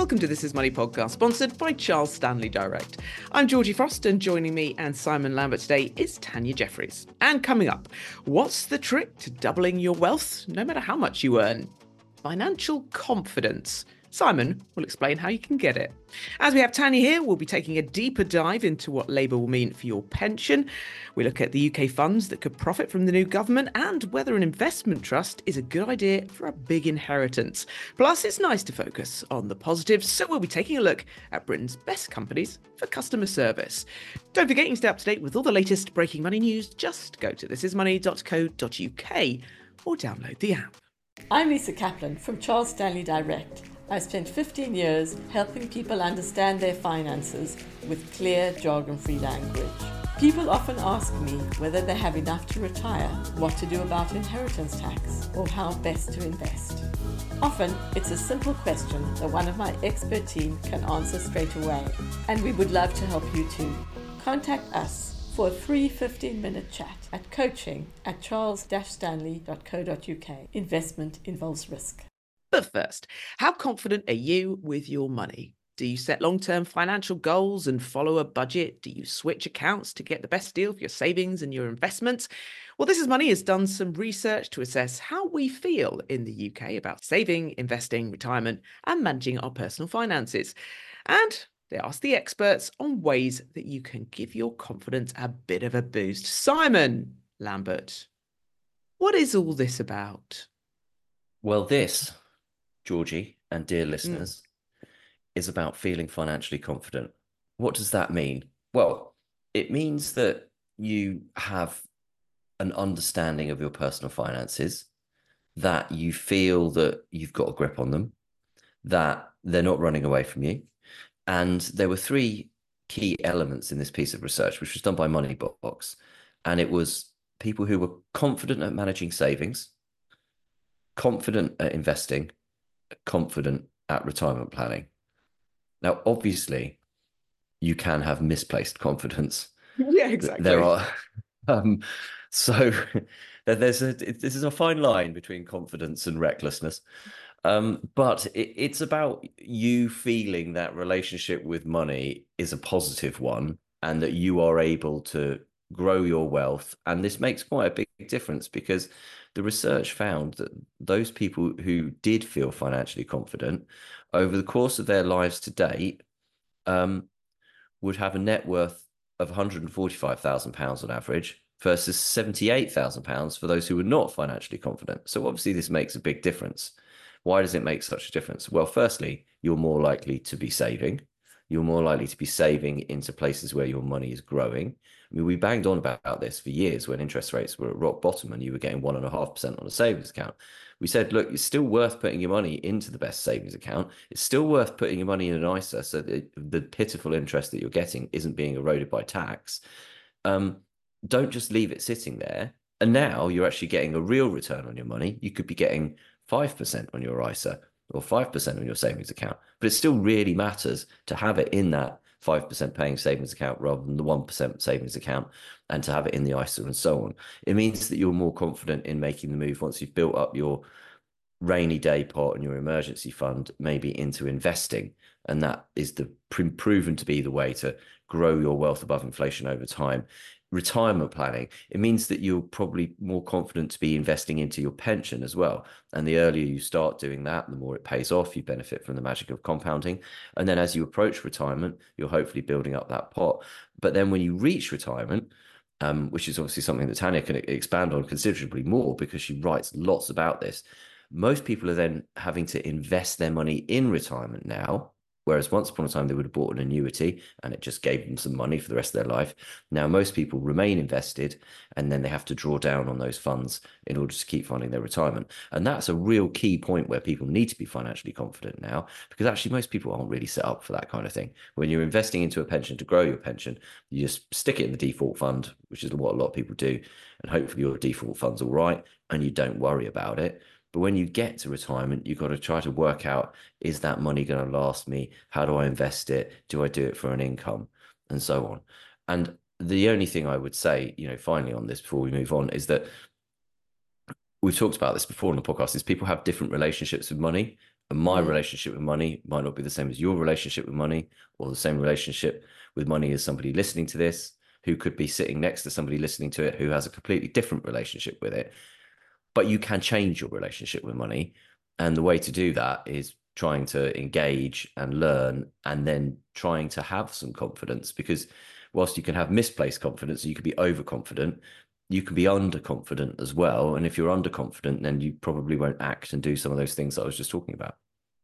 Welcome to This Is Money podcast, sponsored by Charles Stanley Direct. I'm Georgie Frost, and joining me and Simon Lambert today is Tanya Jeffries. And coming up, what's the trick to doubling your wealth, no matter how much you earn? Financial confidence. Simon will explain how you can get it. As we have Tanya here, we'll be taking a deeper dive into what Labour will mean for your pension. We look at the UK funds that could profit from the new government and whether an investment trust is a good idea for a big inheritance. Plus, it's nice to focus on the positives, so we'll be taking a look at Britain's best companies for customer service. Don't forget you can stay up to date with all the latest breaking money news. Just go to thisismoney.co.uk or download the app. I'm Lisa Kaplan from Charles Stanley Direct. I've spent 15 years helping people understand their finances with clear, jargon-free language. People often ask me whether they have enough to retire, what to do about inheritance tax, or how best to invest. Often, it's a simple question that one of my expert team can answer straight away, and we would love to help you too. Contact us for a free 15-minute chat at coaching@charles-stanley.co.uk. Investment involves risk. But first, how confident are you with your money? Do you set long-term financial goals and follow a budget? Do you switch accounts to get the best deal for your savings and your investments? Well, This Is Money has done some research to assess how we feel in the UK about saving, investing, retirement, and managing our personal finances. And they asked the experts on ways that you can give your confidence a bit of a boost. Simon Lambert, what is all this about? Well, this, Georgie and dear listeners, is about feeling financially confident. What does that mean? Well, it means that you have an understanding of your personal finances, that you feel that you've got a grip on them, that they're not running away from you. And there were three key elements in this piece of research, which was done by Moneybox. And it was people who were confident at managing savings, confident at investing, confident at retirement planning. Now, obviously, you can have misplaced confidence. Yeah, exactly. There are, so this is a fine line between confidence and recklessness. But it's about you feeling that relationship with money is a positive one and that you are able to grow your wealth. And this makes quite a big difference because the research found that those people who did feel financially confident over the course of their lives to date would have a net worth of £145,000 on average versus £78,000 for those who were not financially confident. So obviously this makes a big difference. Why does it make such a difference? Well, firstly, you're more likely to be saving. You're more likely to be saving into places where your money is growing. I mean, we banged on about this for years when interest rates were at rock bottom and you were getting 1.5% on a savings account. We said, look, it's still worth putting your money into the best savings account. It's still worth putting your money in an ISA so that the pitiful interest that you're getting isn't being eroded by tax. Don't just leave it sitting there. And now you're actually getting a real return on your money. You could be getting 5% on your ISA or 5% on your savings account, but it still really matters to have it in that 5% paying savings account rather than the 1% savings account and to have it in the ISA and so on. It means that you're more confident in making the move once you've built up your rainy day pot and your emergency fund, maybe into investing. And that is proven to be the way to grow your wealth above inflation over time. Retirement planning, it means that you're probably more confident to be investing into your pension as well. And the earlier you start doing that, the more it pays off. You benefit from the magic of compounding. And then as you approach retirement, you're hopefully building up that pot. But then when you reach retirement, which is obviously something that Tanya can expand on considerably more because she writes lots about this, most people are then having to invest their money in retirement now. Whereas once upon a time, they would have bought an annuity and it just gave them some money for the rest of their life. Now, most people remain invested and then they have to draw down on those funds in order to keep funding their retirement. And that's a real key point where people need to be financially confident now, because actually most people aren't really set up for that kind of thing. When you're investing into a pension to grow your pension, you just stick it in the default fund, which is what a lot of people do. And hopefully your default fund's all right and you don't worry about it. But when you get to retirement, you've got to try to work out, is that money going to last me? How do I invest it? Do I do it for an income? And so on. And the only thing I would say, finally on this before we move on, is that we've talked about this before on the podcast, is people have different relationships with money. And my relationship with money might not be the same as your relationship with money, or the same relationship with money as somebody listening to this, who could be sitting next to somebody listening to it who has a completely different relationship with it. But you can change your relationship with money. And the way to do that is trying to engage and learn, and then trying to have some confidence, because whilst you can have misplaced confidence, you could be overconfident, you can be underconfident as well. And if you're underconfident, then you probably won't act and do some of those things that I was just talking about.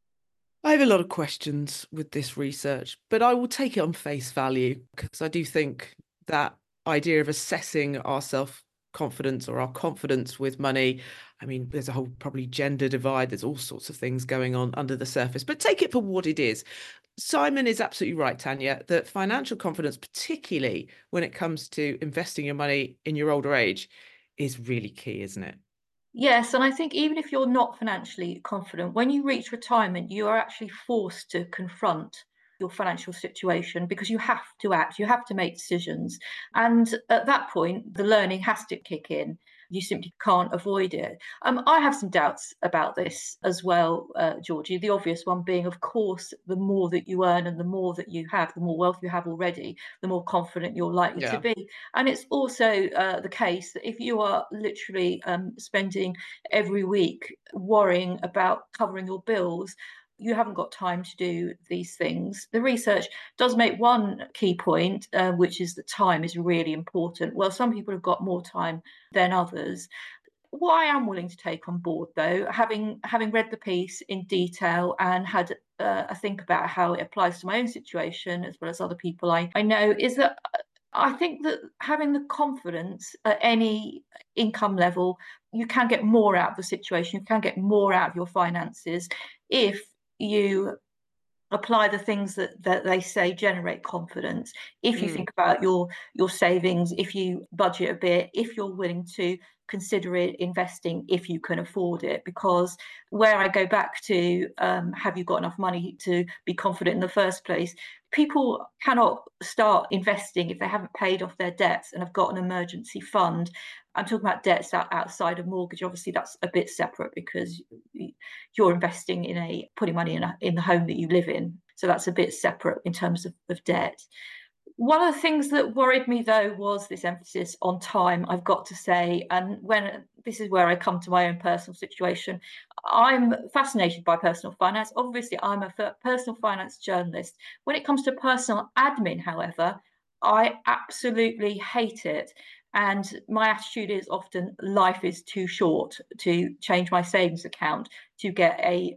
I have a lot of questions with this research, but I will take it on face value, because I do think that idea of assessing our self-confidence or our confidence with money, I mean, there's a whole probably gender divide, there's all sorts of things going on under the surface, but take it for what it is. Simon is absolutely right, Tanya, that financial confidence, particularly when it comes to investing your money in your older age, is really key, isn't it? Yes, and I think even if you're not financially confident, when you reach retirement, you are actually forced to confront your financial situation, because you have to act, you have to make decisions. And at that point, the learning has to kick in. You simply can't avoid it. I have some doubts about this as well, Georgie. The obvious one being, of course, the more that you earn and the more that you have, the more wealth you have already, the more confident you're likely to be. And it's also the case that if you are literally spending every week worrying about covering your bills, you haven't got time to do these things. The research does make one key point, which is that time is really important. Well, some people have got more time than others. What I am willing to take on board, though, having read the piece in detail and had a think about how it applies to my own situation as well as other people I know, is that I think that having the confidence at any income level, you can get more out of the situation, you can get more out of your finances if you apply the things that they say generate confidence. If you think about your savings, if you budget a bit, if you're willing to consider it investing, if you can afford it. Because where I go back to, have you got enough money to be confident in the first place? People cannot start investing if they haven't paid off their debts and have got an emergency fund. I'm talking about debts outside of mortgage. Obviously, that's a bit separate because you're investing in putting money in the home that you live in. So that's a bit separate in terms of debt. One of the things that worried me, though, was this emphasis on time, I've got to say. And when this is where I come to my own personal situation, I'm fascinated by personal finance. Obviously, I'm a personal finance journalist. When it comes to personal admin, however, I absolutely hate it. And my attitude is often life is too short to change my savings account to get a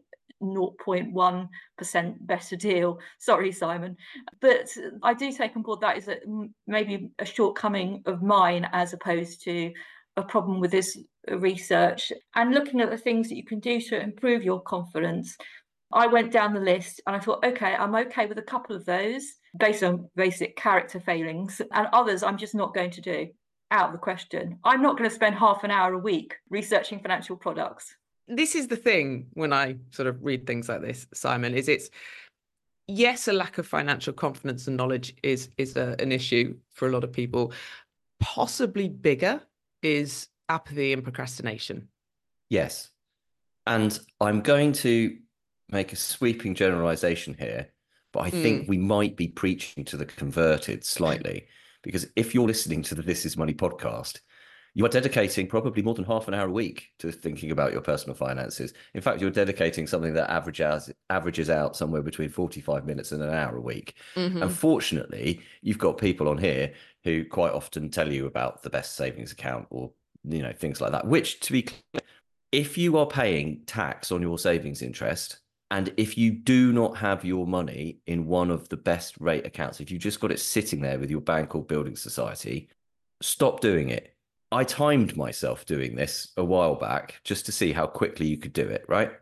0.1% better deal. Sorry, Simon. But I do take on board that is maybe a shortcoming of mine as opposed to a problem with this research. And looking at the things that you can do to improve your confidence, I went down the list and I thought, okay, I'm okay with a couple of those based on basic character failings, and others I'm just not going to do. Out of the question. I'm not going to spend half an hour a week researching financial products. This is the thing when I sort of read things like this, Simon, is it's, yes, a lack of financial confidence and knowledge is an issue for a lot of people. Possibly bigger is apathy and procrastination. Yes. And I'm going to make a sweeping generalization here, but I think we might be preaching to the converted slightly. Because if you're listening to the This Is Money podcast, you are dedicating probably more than half an hour a week to thinking about your personal finances. In fact, you're dedicating something that averages out somewhere between 45 minutes and an hour a week. Unfortunately, you've got people on here who quite often tell you about the best savings account or, things like that, which, to be clear, if you are paying tax on your savings interest, and if you do not have your money in one of the best rate accounts, if you just got it sitting there with your bank or building society, stop doing it. I timed myself doing this a while back just to see how quickly you could do it, right?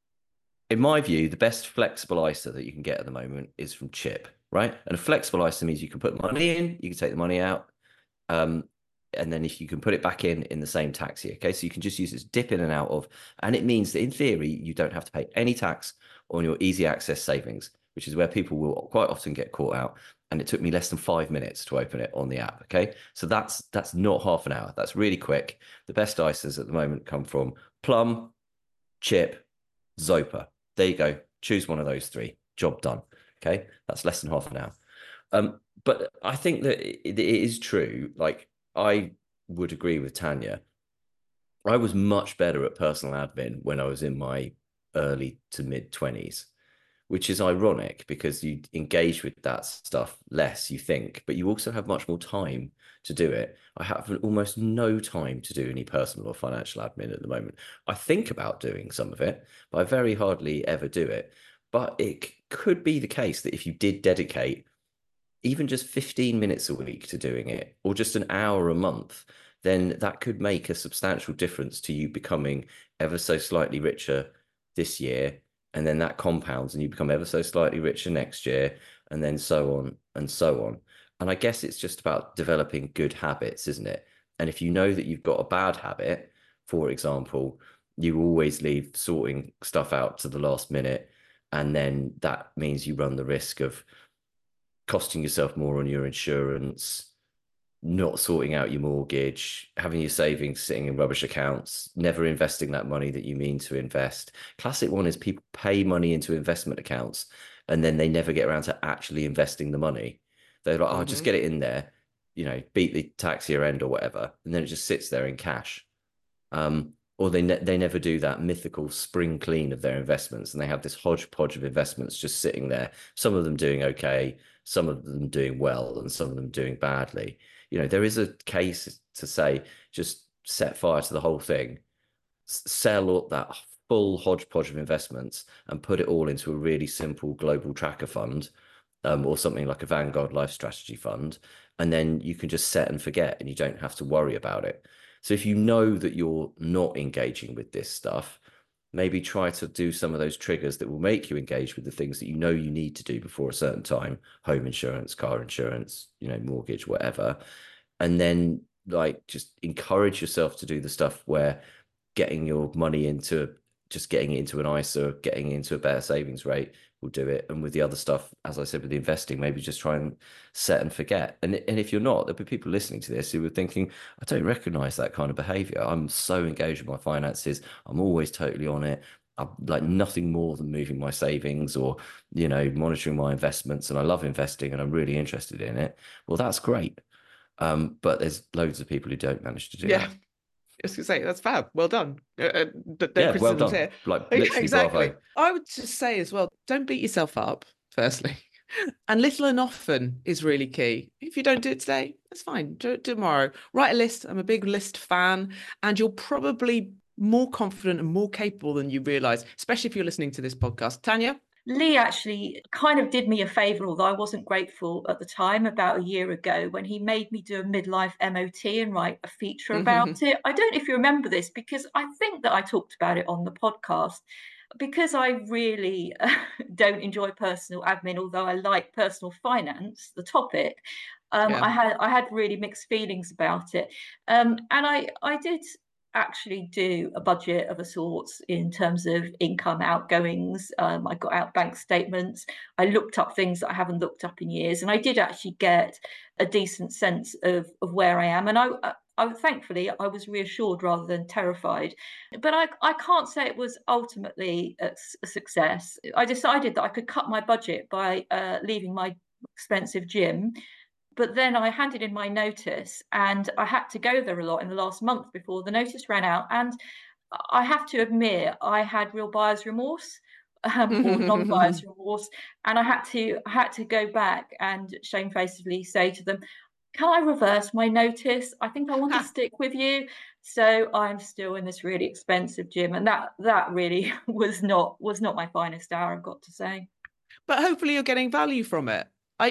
In my view, the best flexible ISA that you can get at the moment is from Chip, right? And a flexible ISA means you can put money in, you can take the money out, and then if you can put it back in the same tax year, okay? So you can just use this dip in and out of, and it means that in theory, you don't have to pay any tax on your easy access savings, which is where people will quite often get caught out. And it took me less than 5 minutes to open it on the app, okay? So that's not half an hour. That's really quick. The best ISAs at the moment come from Plum, Chip, Zopa. There you go. Choose one of those three. Job done. Okay. That's less than half an hour. But I think that it is true. Like, I would agree with Tanya. I was much better at personal admin when I was in my early to mid 20s, which is ironic because you engage with that stuff less, you think, but you also have much more time to do it. I have almost no time to do any personal or financial admin at the moment. I think about doing some of it, but I very hardly ever do it. But it could be the case that if you did dedicate even just 15 minutes a week to doing it, or just an hour a month, then that could make a substantial difference to you becoming ever so slightly richer this year. And then that compounds and you become ever so slightly richer next year, and then so on and so on. And I guess it's just about developing good habits, isn't it? And if you know that you've got a bad habit, for example, you always leave sorting stuff out to the last minute, and then that means you run the risk of costing yourself more on your insurance, not sorting out your mortgage, having your savings sitting in rubbish accounts, never investing that money that you mean to invest. Classic one is people pay money into investment accounts and then they never get around to actually investing the money. They're like, oh, just get it in there, beat the tax year end or whatever. And then it just sits there in cash. Or they never do that mythical spring clean of their investments, and they have this hodgepodge of investments just sitting there, some of them doing okay, some of them doing well, and some of them doing badly. There is a case to say, just set fire to the whole thing, sell all that full hodgepodge of investments and put it all into a really simple global tracker fund, or something like a Vanguard Life Strategy fund. And then you can just set and forget and you don't have to worry about it. So if you know that you're not engaging with this stuff, maybe try to do some of those triggers that will make you engage with the things that you know you need to do before a certain time: home insurance, car insurance, mortgage, whatever. And then just encourage yourself to do the stuff where getting your money into just getting it into an ISA, getting into a better savings rate will do it. And with the other stuff, as I said, with the investing, maybe just try and set and forget. And if you're not, there'll be people listening to this who are thinking, I don't recognize that kind of behavior. I'm so engaged with my finances. I'm always totally on it. I'm like nothing more than moving my savings or, monitoring my investments. And I love investing and I'm really interested in it. Well, that's great. But there's loads of people who don't manage to do that. I was going to say, that's fab. Well done. No well done. Here. Like, literally, exactly. Bravo. I would just say as well, don't beat yourself up, firstly. And little and often is really key. If you don't do it today, that's fine. Do it tomorrow. Write a list. I'm a big list fan. And you're probably more confident and more capable than you realize, especially if you're listening to this podcast. Tanya? Lee actually kind of did me a favour, although I wasn't grateful at the time, about a year ago when he made me do a midlife MOT and write a feature about it. I don't know if you remember this, because I think that I talked about it on the podcast. Because I really don't enjoy personal admin, although I like personal finance, the topic, I had really mixed feelings about it. And I did actually do a budget of a sort in terms of income, outgoings. I got out bank statements. I looked up things that I haven't looked up in years, and I did actually get a decent sense of where I am. And I thankfully I was reassured rather than terrified. But I can't say it was ultimately a success. I decided that I could cut my budget by leaving my expensive gym. But then I handed in my notice and I had to go there a lot in the last month before the notice ran out. And I have to admit, I had real buyer's remorse, or non-buyer's remorse. And I had to go back and shamefacedly say to them, can I reverse my notice? I think I want to stick with you. So I'm still in this really expensive gym. And that really was not my finest hour, I've got to say. But hopefully you're getting value from it.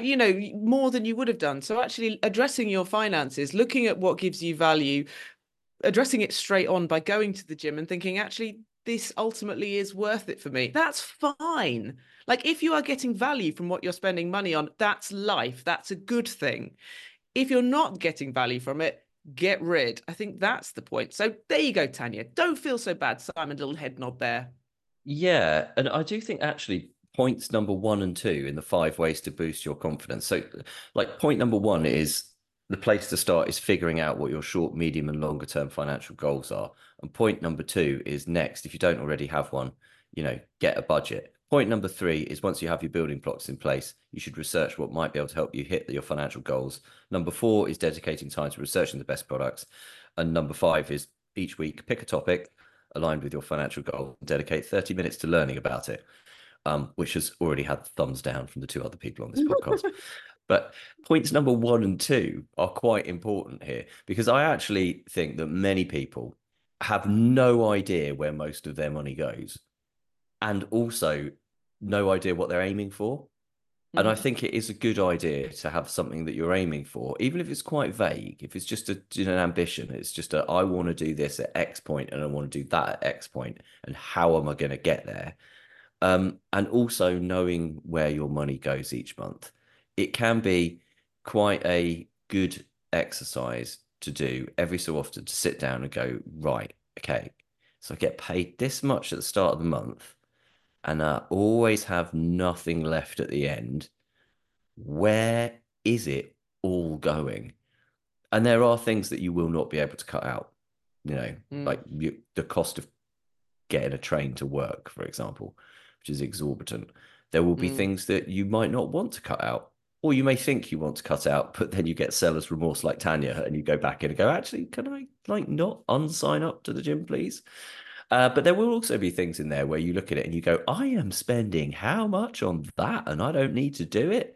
More than you would have done. So actually addressing your finances, looking at what gives you value, addressing it straight on by going to the gym and thinking, actually, this ultimately is worth it for me. That's fine. Like, if you are getting value from what you're spending money on, that's life. That's a good thing. If you're not getting value from it, get rid. I think that's the point. So there you go, Tanya. Don't feel so bad. Simon, little head nod there. Yeah. And I do think actually points number 1 and 2 in the 5 ways to boost your confidence. So like point number 1 is the place to start is figuring out what your short, medium, and longer term financial goals are. And point number 2 is next, if you don't already have one, get a budget. Point number 3 is once you have your building blocks in place, you should research what might be able to help you hit your financial goals. Number 4 is dedicating time to researching the best products. And number 5 is each week, pick a topic aligned with your financial goal and dedicate 30 minutes to learning about it, which has already had thumbs down from the 2 other people on this podcast. But points number 1 and 2 are quite important here, because I actually think that many people have no idea where most of their money goes, and also no idea what they're aiming for. And I think it is a good idea to have something that you're aiming for, even if it's quite vague. If it's just an ambition, it's just I want to do this at X point and I want to do that at X point, and how am I going to get there? And also knowing where your money goes each month. It can be quite a good exercise to do every so often, to sit down and go, right, okay, so I get paid this much at the start of the month, and I always have nothing left at the end. Where is it all going? And there are things that you will not be able to cut out, like the cost of getting a train to work, for example, which is exorbitant. There will be things that you might not want to cut out, or you may think you want to cut out, but then you get seller's remorse like Tanya, and you go back in and go, actually, can I not unsign up to the gym, please? But there will also be things in there where you look at it and you go, I am spending how much on that, and I don't need to do it.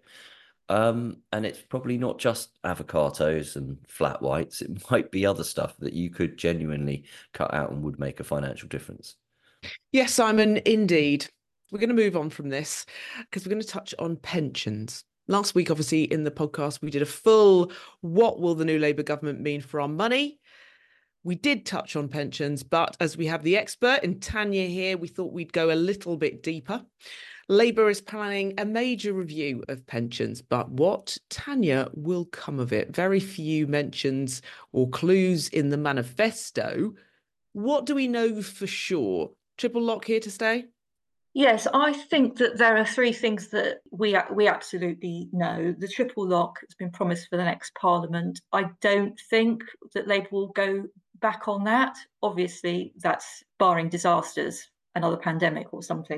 And it's probably not just avocados and flat whites. It might be other stuff that you could genuinely cut out and would make a financial difference. Yes, Simon, indeed. We're going to move on from this because we're going to touch on pensions. Last week, obviously, in the podcast, we did a full what will the new Labour government mean for our money? We did touch on pensions, but as we have the expert in Tanya here, we thought we'd go a little bit deeper. Labour is planning a major review of pensions, but what, Tanya, will come of it? Very few mentions or clues in the manifesto. What do we know for sure? Triple lock here to stay? Yes, I think that there are 3 things that we absolutely know. The triple lock has been promised for the next Parliament. I don't think that Labour will go back on that. Obviously, that's barring disasters, another pandemic or something.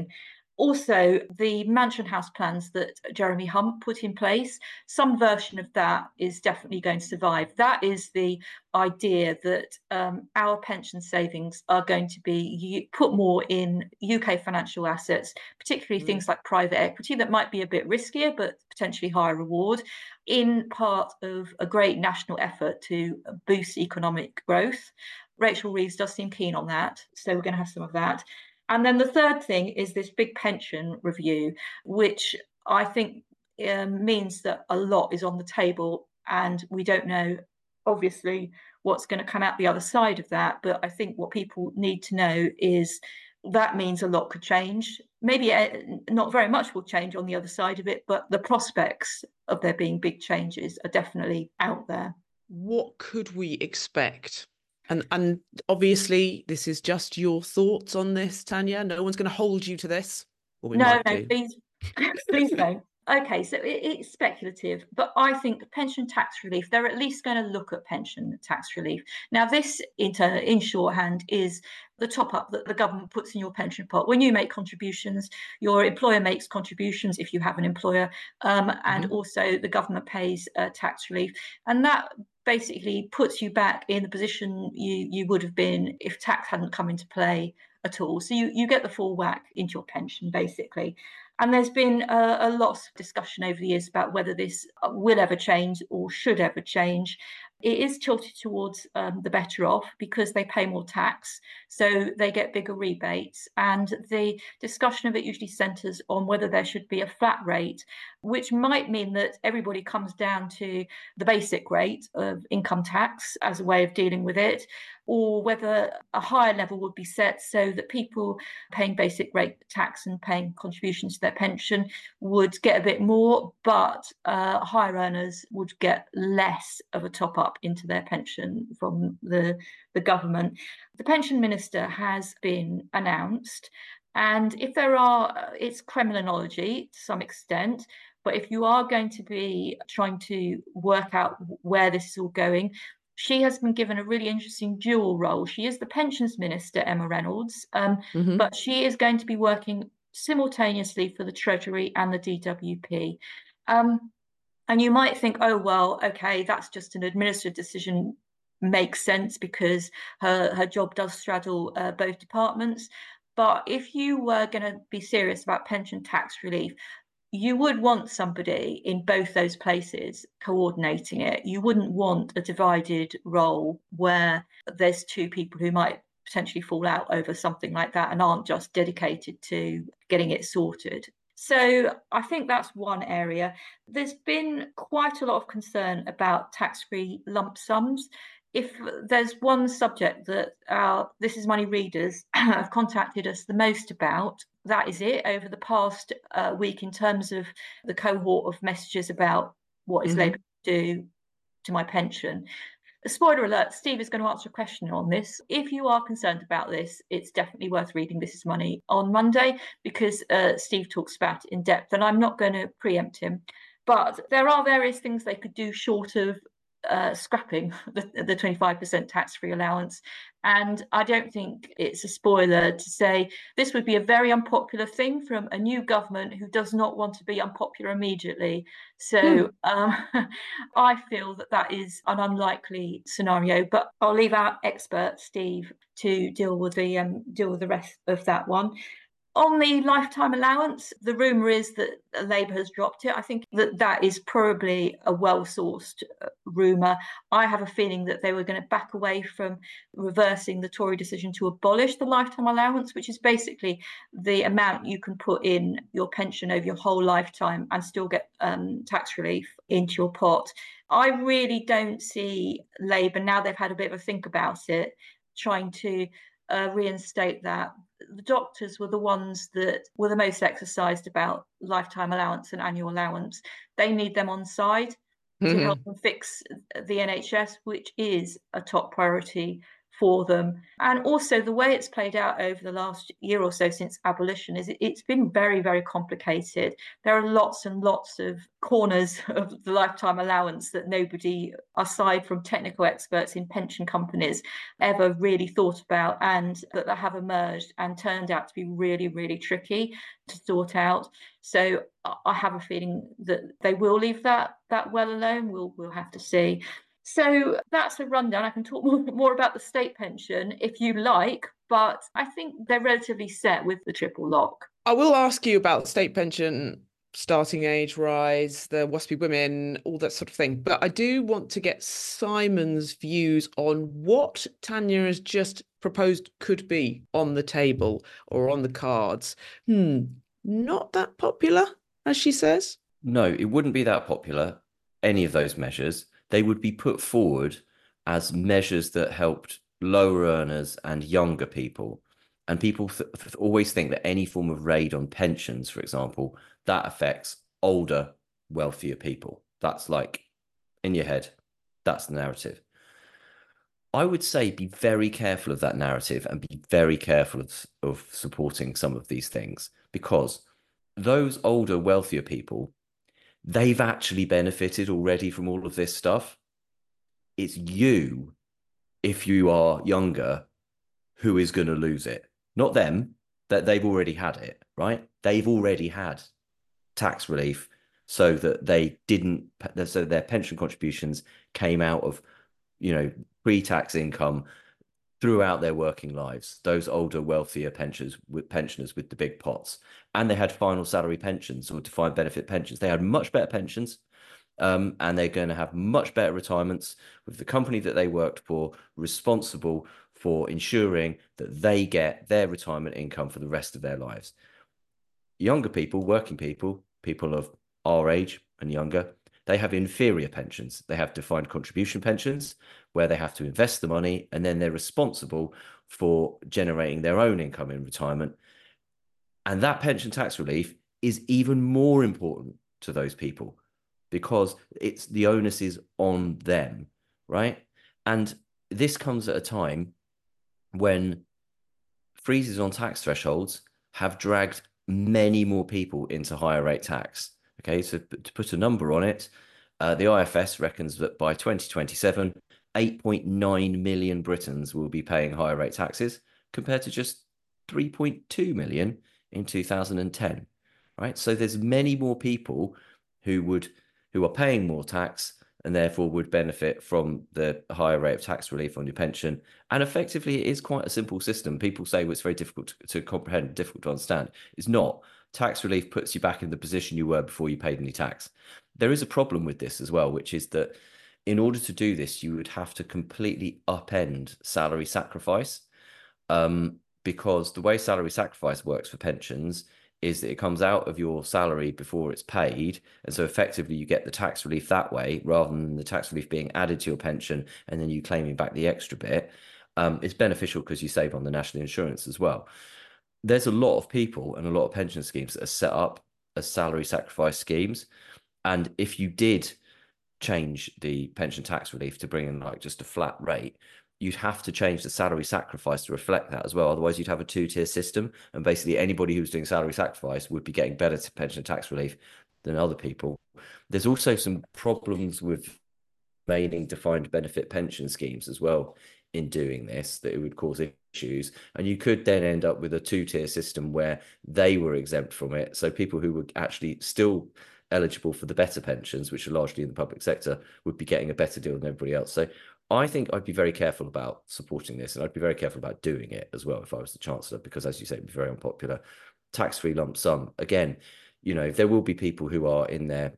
Also, the Mansion House plans that Jeremy Hunt put in place, some version of that is definitely going to survive. That is the idea that our pension savings are going to be put more in UK financial assets, particularly things like private equity that might be a bit riskier, but potentially higher reward, in part of a great national effort to boost economic growth. Rachel Reeves does seem keen on that, so we're going to have some of that. And then the third thing is this big pension review, which I think means that a lot is on the table, and we don't know, obviously, what's going to come out the other side of that. But I think what people need to know is that means a lot could change. Maybe not very much will change on the other side of it, but the prospects of there being big changes are definitely out there. What could we expect? And obviously, this is just your thoughts on this, Tanya. No one's going to hold you to this. No, please, please don't. Okay, so it's speculative, but I think pension tax relief, they're at least going to look at pension tax relief. Now, this in shorthand is the top up that the government puts in your pension pot. When you make contributions, your employer makes contributions if you have an employer, and also the government pays tax relief. And that basically puts you back in the position you would have been if tax hadn't come into play at all. So you get the full whack into your pension, basically. And there's been a lot of discussion over the years about whether this will ever change or should ever change. It is tilted towards the better off because they pay more tax, so they get bigger rebates. And the discussion of it usually centres on whether there should be a flat rate, which might mean that everybody comes down to the basic rate of income tax as a way of dealing with it, or whether a higher level would be set so that people paying basic rate tax and paying contributions to their pension would get a bit more, but higher earners would get less of a top up into their pension from the government. The pension minister has been announced, and if there are, it's Kremlinology to some extent, But if you are going to be trying to work out where this is all going, she has been given a really interesting dual role. She is the pensions minister, Emma Reynolds, but she is going to be working simultaneously for the Treasury and the DWP. And you might think, oh, well, okay, that's just an administrative decision, makes sense because her job does straddle both departments. But if you were going to be serious about pension tax relief, you would want somebody in both those places coordinating it. You wouldn't want a divided role where there's two people who might potentially fall out over something like that and aren't just dedicated to getting it sorted. So I think that's one area. There's been quite a lot of concern about tax-free lump sums. If there's one subject that our This Is Money readers have contacted us the most about, that is it over the past week in terms of the cohort of messages about what is Labour do to my pension. Spoiler alert, Steve is going to answer a question on this. If you are concerned about this, it's definitely worth reading This Is Money on Monday because Steve talks about it in depth, and I'm not going to preempt him. But there are various things they could do short of scrapping the 25% tax-free allowance. And I don't think it's a spoiler to say this would be a very unpopular thing from a new government who does not want to be unpopular immediately. So I feel that that is an unlikely scenario, but I'll leave our expert, Steve, to deal with the rest of that one. On the lifetime allowance, the rumour is that Labour has dropped it. I think that is probably a well-sourced rumour. I have a feeling that they were going to back away from reversing the Tory decision to abolish the lifetime allowance, which is basically the amount you can put in your pension over your whole lifetime and still get tax relief into your pot. I really don't see Labour, now they've had a bit of a think about it, trying to reinstate that. The doctors were the ones that were the most exercised about lifetime allowance and annual allowance. They need them on side to help them fix the NHS, which is a top priority for them. And also the way it's played out over the last year or so since abolition is it's been very, very complicated. There are lots and lots of corners of the lifetime allowance that nobody, aside from technical experts in pension companies, ever really thought about, and that have emerged and turned out to be really, really tricky to sort out. So I have a feeling that they will leave that well alone. We'll have to see. So that's a rundown. I can talk more about the state pension if you like, but I think they're relatively set with the triple lock. I will ask you about state pension, starting age rise, the WASPy women, all that sort of thing. But I do want to get Simon's views on what Tanya has just proposed could be on the table or on the cards. Not that popular, as she says. No, it wouldn't be that popular, any of those measures. They would be put forward as measures that helped lower earners and younger people. And people always think that any form of raid on pensions, for example, that affects older, wealthier people. That's like in your head. That's the narrative. I would say be very careful of that narrative and be very careful of supporting some of these things, because those older, wealthier people, they've actually benefited already from all of this stuff. It's you, if you are younger, who is going to lose it. Not them, that they've already had it, right? They've already had tax relief so that so their pension contributions came out of, pre-tax income throughout their working lives, those older, wealthier pensioners with the big pots. And they had final salary pensions or defined benefit pensions. They had much better pensions, and they're going to have much better retirements with the company that they worked for, responsible for ensuring that they get their retirement income for the rest of their lives. Younger people, working people, people of our age and younger, they have inferior pensions. They have defined contribution pensions where they have to invest the money, and then they're responsible for generating their own income in retirement. And that pension tax relief is even more important to those people because the onus is on them, right? And this comes at a time when freezes on tax thresholds have dragged many more people into higher rate tax Okay, so to put a number on it, the IFS reckons that by 2027, 8.9 million Britons will be paying higher rate taxes compared to just 3.2 million in 2010. Right, so there's many more people who are paying more tax and therefore would benefit from the higher rate of tax relief on your pension. And effectively, it is quite a simple system. People say it's very difficult to comprehend, difficult to understand. It's not. Tax relief puts you back in the position you were before you paid any tax. There is a problem with this as well, which is that in order to do this, you would have to completely upend salary sacrifice, because the way salary sacrifice works for pensions is that it comes out of your salary before it's paid. And so effectively you get the tax relief that way, rather than the tax relief being added to your pension and then you claiming back the extra bit. It's beneficial because you save on the national insurance as well. There's a lot of people and a lot of pension schemes that are set up as salary sacrifice schemes. And if you did change the pension tax relief to bring in like just a flat rate, you'd have to change the salary sacrifice to reflect that as well. Otherwise, you'd have a two-tier system. And basically anybody who's doing salary sacrifice would be getting better pension tax relief than other people. There's also some problems with remaining defined benefit pension schemes as well in doing this, that it would cause issues. And you could then end up with a two-tier system where they were exempt from it. So people who were actually still eligible for the better pensions, which are largely in the public sector, would be getting a better deal than everybody else. So I think I'd be very careful about supporting this, and I'd be very careful about doing it as well if I was the Chancellor, because as you say, it'd be very unpopular. Tax-free lump sum, again, there will be people who are in their,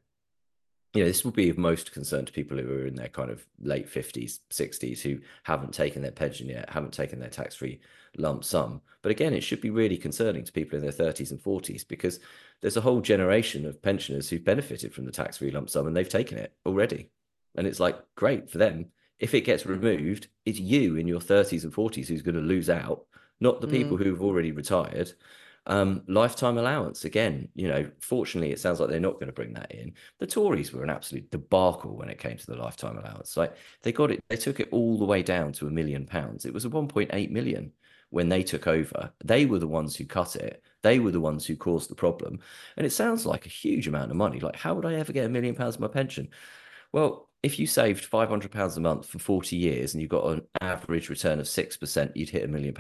this will be of most concern to people who are in their kind of late 50s, 60s, who haven't taken their pension yet, haven't taken their tax-free lump sum. But again, it should be really concerning to people in their 30s and 40s, because there's a whole generation of pensioners who've benefited from the tax-free lump sum and they've taken it already. And it's like, great for them. If it gets removed, it's you in your 30s and 40s who's going to lose out, not the people who've already retired. Lifetime allowance, again, fortunately, it sounds like they're not going to bring that in. The Tories were an absolute debacle when it came to the lifetime allowance. Like, they took it all the way down to £1 million. It was a 1.8 million when they took over. They were the ones who cut it. They were the ones who caused the problem. And it sounds like a huge amount of money. Like, how would I ever get £1 million of my pension? Well, if you saved £500 a month for 40 years and you got an average return of 6%, you'd hit £1 million.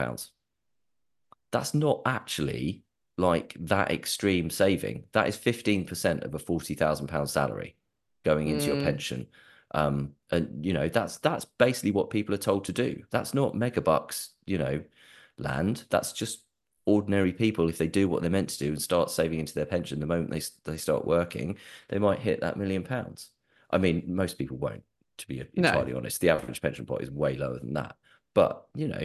That's not actually like that extreme saving. That is 15% of a £40,000 salary going into your pension. And that's basically what people are told to do. That's not megabucks, land. That's just ordinary people. If they do what they're meant to do and start saving into their pension the moment they start working, they might hit that £1 million. I mean, most people won't, to be entirely honest. The average pension pot is way lower than that. But,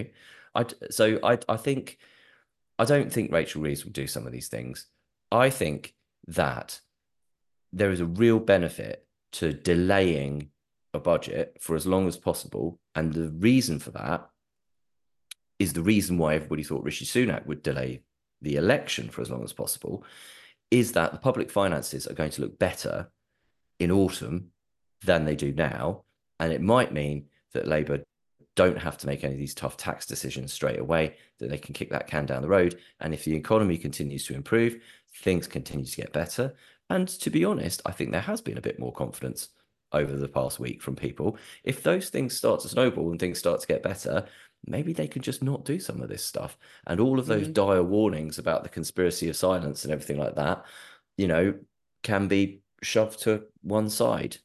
I don't think Rachel Reeves will do some of these things. I think that there is a real benefit to delaying a budget for as long as possible. And the reason for that is the reason why everybody thought Rishi Sunak would delay the election for as long as possible, is that the public finances are going to look better in autumn than they do now. And it might mean that Labour don't have to make any of these tough tax decisions straight away, that they can kick that can down the road. And if the economy continues to improve, things continue to get better. And to be honest, I think there has been a bit more confidence over the past week from people. If those things start to snowball and things start to get better, maybe they can just not do some of this stuff. And all of those dire warnings about the conspiracy of silence and everything like that, can be shoved to one side.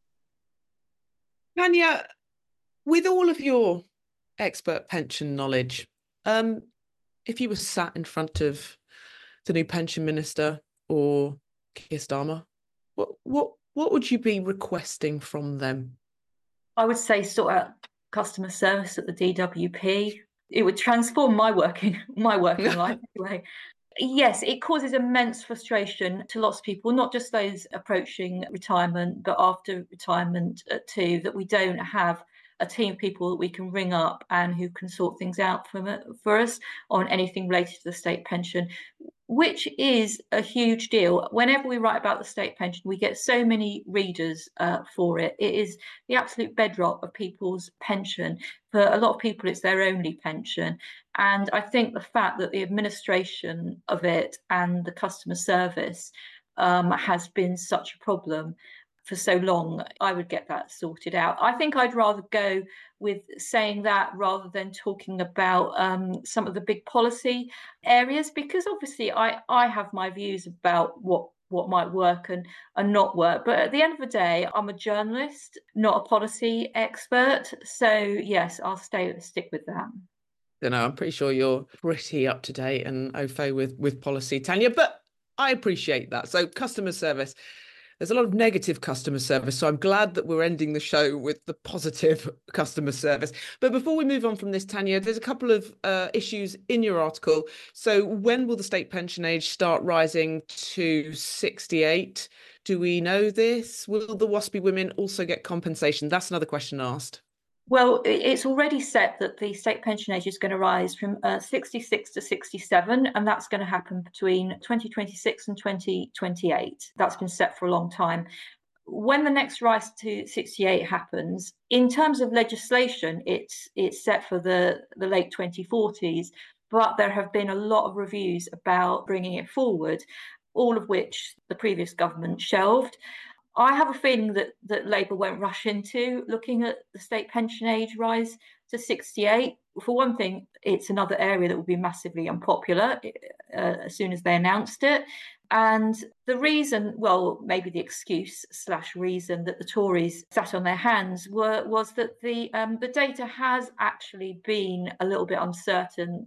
Tanya, with all of your expert pension knowledge, if you were sat in front of the new pension minister or Keir Starmer, what would you be requesting from them? I would say sort out customer service at the DWP. It would transform my working life anyway. Yes, it causes immense frustration to lots of people, not just those approaching retirement, but after retirement too, that we don't have a team of people that we can ring up and who can sort things out for us on anything related to the state pension, which is a huge deal. Whenever we write about the state pension, we get so many readers for it. It is the absolute bedrock of people's pension. For a lot of people, it's their only pension. And I think the fact that the administration of it and the customer service has been such a problem for so long. I would get that sorted out. I think I'd rather go with saying that rather than talking about some of the big policy areas, because obviously I have my views about what might work and not work. But at the end of the day, I'm a journalist, not a policy expert. So yes, I'll stick with that. I'm pretty sure you're pretty up to date and au fait with policy, Tanya, but I appreciate that. So customer service, there's a lot of negative customer service. So I'm glad that we're ending the show with the positive customer service. But before we move on from this, Tanya, there's a couple of issues in your article. So when will the state pension age start rising to 68? Do we know this? Will the WASPI women also get compensation? That's another question asked. Well, it's already set that the state pension age is going to rise from 66 to 67, and that's going to happen between 2026 and 2028. That's been set for a long time. When the next rise to 68 happens, in terms of legislation, it's set for the late 2040s, but there have been a lot of reviews about bringing it forward, all of which the previous government shelved. I have a feeling that Labour won't rush into looking at the state pension age rise to 68. For one thing, it's another area that will be massively unpopular as soon as they announced it. And the reason, well, maybe the excuse / reason that the Tories sat on their hands was that the data has actually been a little bit uncertain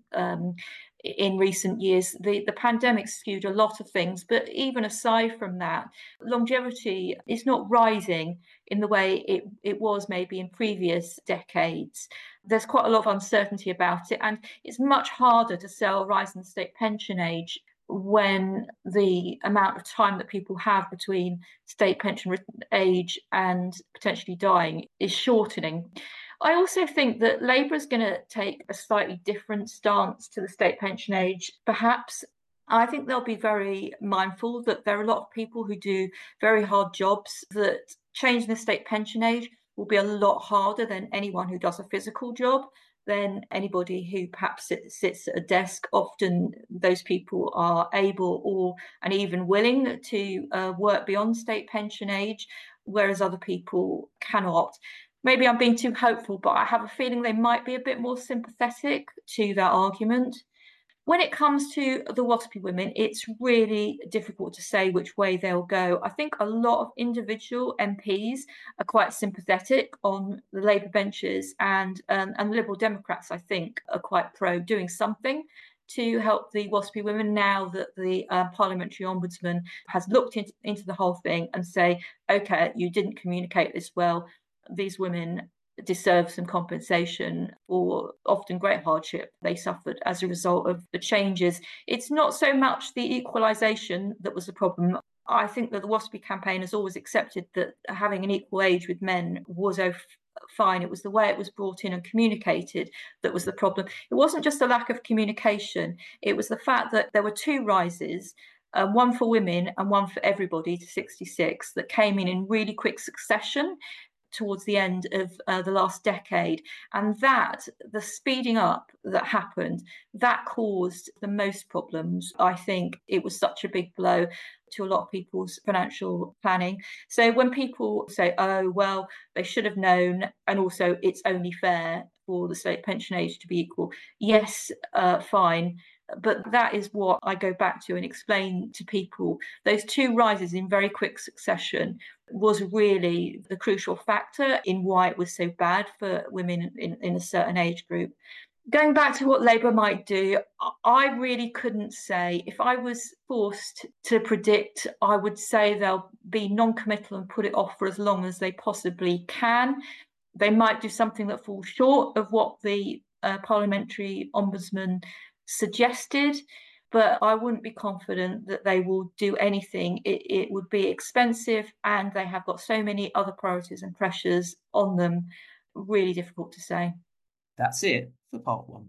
in recent years. The pandemic skewed a lot of things, but even aside from that, longevity is not rising in the way it was maybe in previous decades. There's quite a lot of uncertainty about it, and it's much harder to sell a rise in the state pension age when the amount of time that people have between state pension age and potentially dying is shortening. I also think that Labour is going to take a slightly different stance to the state pension age, perhaps. I think they'll be very mindful that there are a lot of people who do very hard jobs, that changing the state pension age will be a lot harder than anyone who does a physical job, than anybody who perhaps sits at a desk. Often those people are able and even willing to work beyond state pension age, whereas other people cannot. Maybe I'm being too hopeful, but I have a feeling they might be a bit more sympathetic to that argument. When it comes to the WASPI women, it's really difficult to say which way they'll go. I think a lot of individual MPs are quite sympathetic on the Labour benches, and Liberal Democrats, I think, are quite pro doing something to help the WASPI women now that the Parliamentary Ombudsman has looked into the whole thing and say, OK, you didn't communicate this well. These women deserve some compensation for often great hardship they suffered as a result of the changes. It's not so much the equalisation that was the problem. I think that the WASPI campaign has always accepted that having an equal age with men was fine. It was the way it was brought in and communicated that was the problem. It wasn't just a lack of communication. It was the fact that there were two rises, one for women and one for everybody to 66, that came in really quick succession towards the end of the last decade. And that, the speeding up that happened, that caused the most problems. I think it was such a big blow to a lot of people's financial planning. So when people say, oh, well, they should have known, and also it's only fair for the state pension age to be equal, yes, fine. But that is what I go back to and explain to people. Those two rises in very quick succession was really the crucial factor in why it was so bad for women in a certain age group. Going back to what Labour might do, I really couldn't say. If I was forced to predict, I would say they'll be non-committal and put it off for as long as they possibly can. They might do something that falls short of what the Parliamentary Ombudsman suggested, but I wouldn't be confident that they will do anything. It would be expensive, and they have got so many other priorities and pressures on them. Really difficult to say. That's it for part one.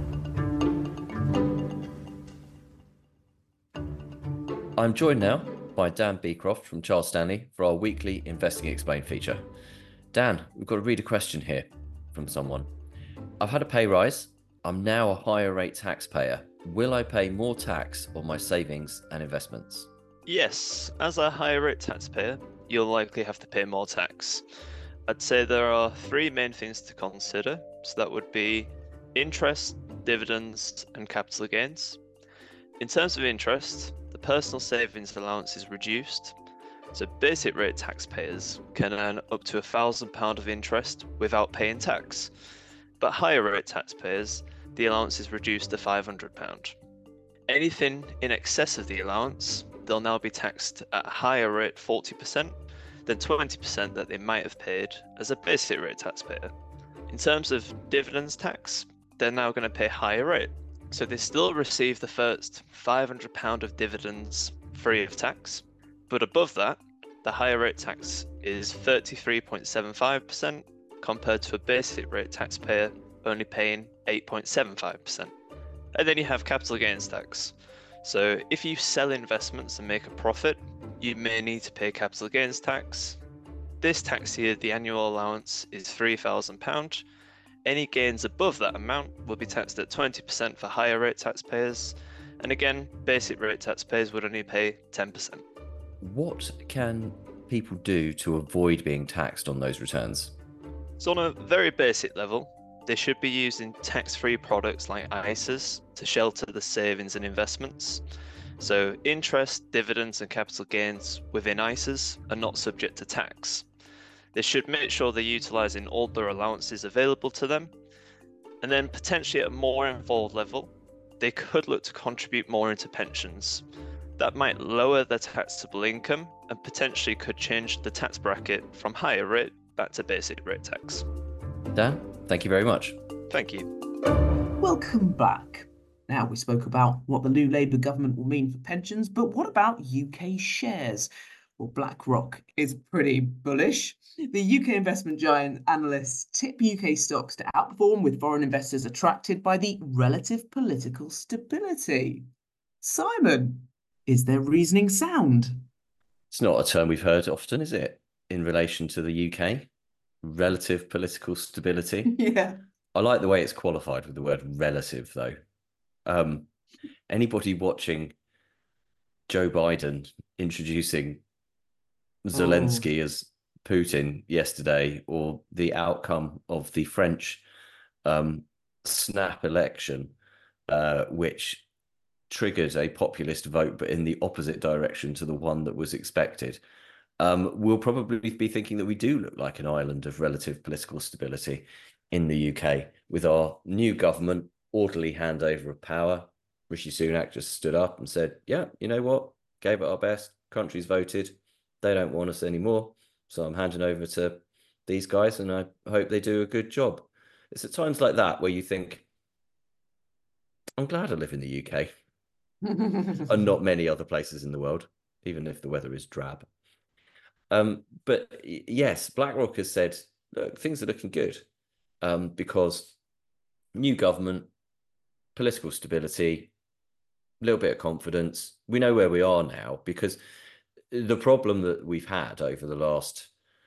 I'm joined now by Dan Beecroft from Charles Stanley for our weekly Investing Explained feature. Dan, we've got to read a question here from someone. I've had a pay rise. I'm now a higher rate taxpayer. Will I pay more tax on my savings and investments? Yes, as a higher rate taxpayer, you'll likely have to pay more tax. I'd say there are three main things to consider. So that would be interest, dividends, and capital gains. In terms of interest, the personal savings allowance is reduced. So basic rate taxpayers can earn up to £1,000 of interest without paying tax. But higher rate taxpayers, the allowance is reduced to £500. Anything in excess of the allowance, they'll now be taxed at a higher rate, 40%, than 20% that they might have paid as a basic rate taxpayer. In terms of dividends tax, they're now going to pay higher rate. So they still receive the first £500 of dividends free of tax, but above that, the higher rate tax is 33.75% compared to a basic rate taxpayer only paying 8.75%. And then you have capital gains tax. So if you sell investments and make a profit, you may need to pay capital gains tax. This tax year, the annual allowance is £3,000. Any gains above that amount will be taxed at 20% for higher rate taxpayers. And again, basic rate taxpayers would only pay 10%. What can people do to avoid being taxed on those returns? So on a very basic level, they should be using tax-free products like ISAs to shelter the savings and investments. So interest, dividends and capital gains within ISAs are not subject to tax. They should make sure they're utilising all their allowances available to them. And then potentially at a more involved level, they could look to contribute more into pensions. That might lower their taxable income and potentially could change the tax bracket from higher rate back to basic rate tax. Dan, thank you very much. Thank you. Welcome back. Now, we spoke about what the new Labour government will mean for pensions, but what about UK shares? Well, BlackRock is pretty bullish. The UK investment giant analysts tip UK stocks to outperform, with foreign investors attracted by the relative political stability. Simon, is their reasoning sound? It's not a term we've heard often, is it, in relation to the UK? Relative political stability. Yeah. I like the way it's qualified with the word relative, though. Anybody watching Joe Biden introducing Zelensky as Putin yesterday, or the outcome of the French snap election, which triggered a populist vote, but in the opposite direction to the one that was expected, we'll probably be thinking that we do look like an island of relative political stability in the UK, with our new government, orderly handover of power. Rishi Sunak just stood up and said, yeah, you know what? Gave it our best. Country's voted. They don't want us anymore. So I'm handing over to these guys, and I hope they do a good job. It's at times like that where you think, I'm glad I live in the UK and not many other places in the world, even if the weather is drab. But yes, BlackRock has said, look, things are looking good, because new government, political stability, a little bit of confidence. We know where we are now, because the problem that we've had over the last,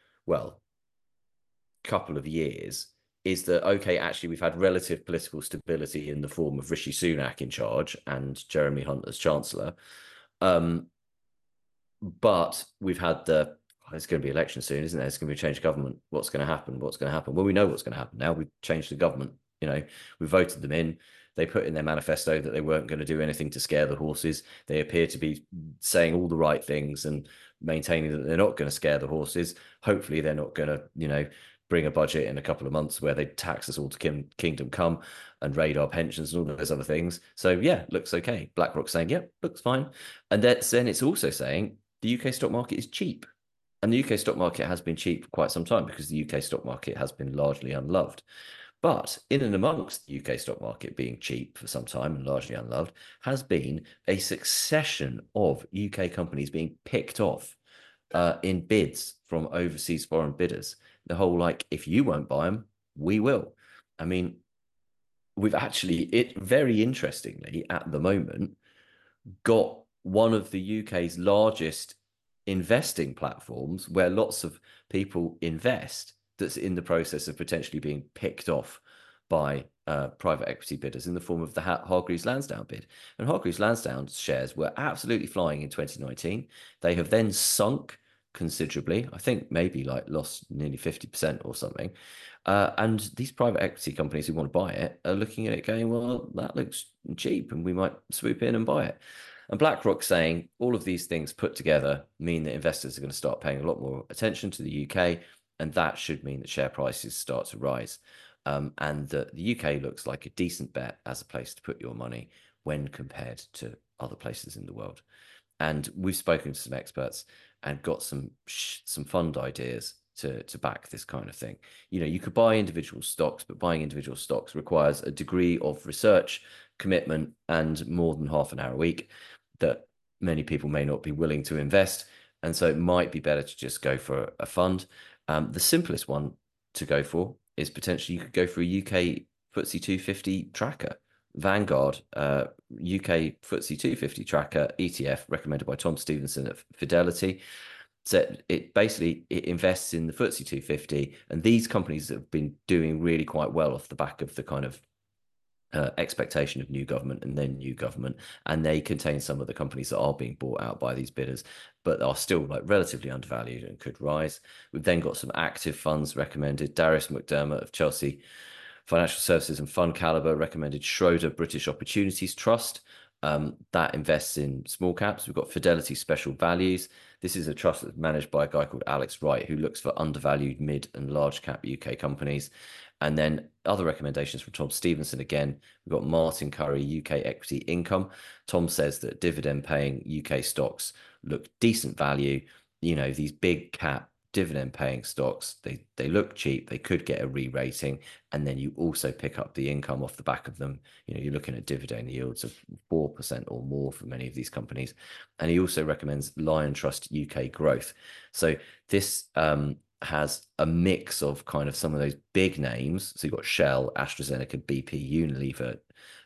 couple of years is that, okay, actually we've had relative political stability in the form of Rishi Sunak in charge and Jeremy Hunt as Chancellor. But we've had there's going to be election soon, isn't there? It's going to be a change of government. What's going to happen? What's going to happen? Well, we know what's going to happen now. We've changed the government. We voted them in. They put in their manifesto that they weren't going to do anything to scare the horses. They appear to be saying all the right things and maintaining that they're not going to scare the horses. Hopefully they're not going to, bring a budget in a couple of months where they tax us all to kingdom come and raid our pensions and all those other things. So yeah, looks okay. BlackRock saying, yep, looks fine. And then it's also saying the UK stock market is cheap. And the UK stock market has been cheap for quite some time, because the UK stock market has been largely unloved. But in and amongst the UK stock market being cheap for some time and largely unloved, has been a succession of UK companies being picked off in bids from overseas foreign bidders. The whole, if you won't buy them, we will. I mean, we've actually, very interestingly, at the moment, got one of the UK's largest investing platforms where lots of people invest, that's in the process of potentially being picked off by private equity bidders in the form of the Hargreaves Lansdown bid. And Hargreaves Lansdown's shares were absolutely flying in 2019. They have then sunk considerably. I think maybe like lost nearly 50% or something. And these private equity companies who want to buy it are looking at it going, well, that looks cheap and we might swoop in and buy it. And BlackRock's saying all of these things put together mean that investors are going to start paying a lot more attention to the UK, and that should mean that share prices start to rise. And that the UK looks like a decent bet as a place to put your money when compared to other places in the world. And we've spoken to some experts and got some fund ideas to back this kind of thing. You know, you could buy individual stocks, but buying individual stocks requires a degree of research, commitment, and more than half an hour a week that many people may not be willing to invest. And so it might be better to just go for a fund. The simplest one to go for is potentially you could go for a UK FTSE 250 tracker. Vanguard, UK FTSE 250 tracker ETF recommended by Tom Stevenson at Fidelity. So it invests in the FTSE 250, and these companies have been doing really quite well off the back of the kind of expectation of new government and then new government, and they contain some of the companies that are being bought out by these bidders but are still like relatively undervalued and could rise. We've then got some active funds recommended. Darius McDermott of Chelsea Financial Services and Fund Caliber recommended Schroder British Opportunities Trust. That invests in small caps. We've got Fidelity Special Values. This is a trust that's managed by a guy called Alex Wright, who looks for undervalued mid and large cap UK companies. And then other recommendations from Tom Stevenson again. We've got Martin Currie, UK Equity Income. Tom says that dividend paying UK stocks look decent value. You know, these big cap dividend paying stocks, they look cheap, they could get a re-rating, and then you also pick up the income off the back of them. You know, you're looking at dividend yields of 4% or more for many of these companies. And he also recommends Liontrust UK Growth. So this has a mix of kind of some of those big names. So you've got Shell, AstraZeneca, BP, Unilever,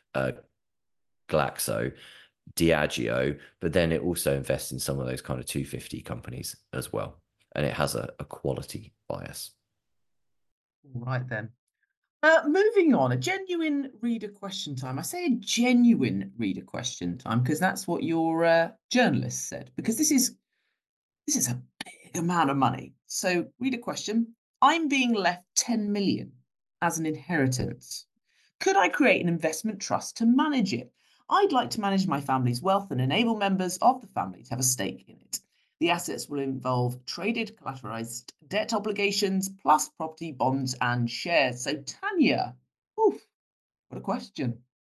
Glaxo, Diageo, but then it also invests in some of those kind of 250 companies as well. And it has a quality bias. All right, then. Moving on, a genuine reader question time. I say a genuine reader question time because that's what your journalist said, because this is a big amount of money. So reader question: I'm being left 10 million as an inheritance. Could I create an investment trust to manage it? I'd like to manage my family's wealth and enable members of the family to have a stake in it. The assets will involve traded collateralized debt obligations plus property, bonds, and shares. So Tanya, oof, what a question.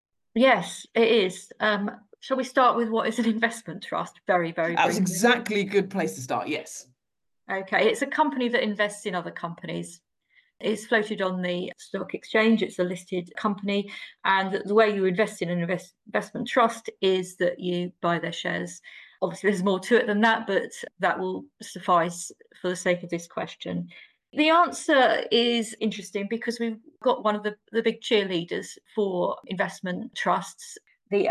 Yes, it is. Shall we start with what is an investment trust? Very, very That was briefly. exactly a good place to start, yes. Okay, it's a company that invests in other companies. It's floated on the stock exchange. It's a listed company. And the way you invest in an investment trust is that you buy their shares. Obviously, there's more to it than that, but that will suffice for the sake of this question. The answer is interesting because we've got one of the big cheerleaders for investment trusts, the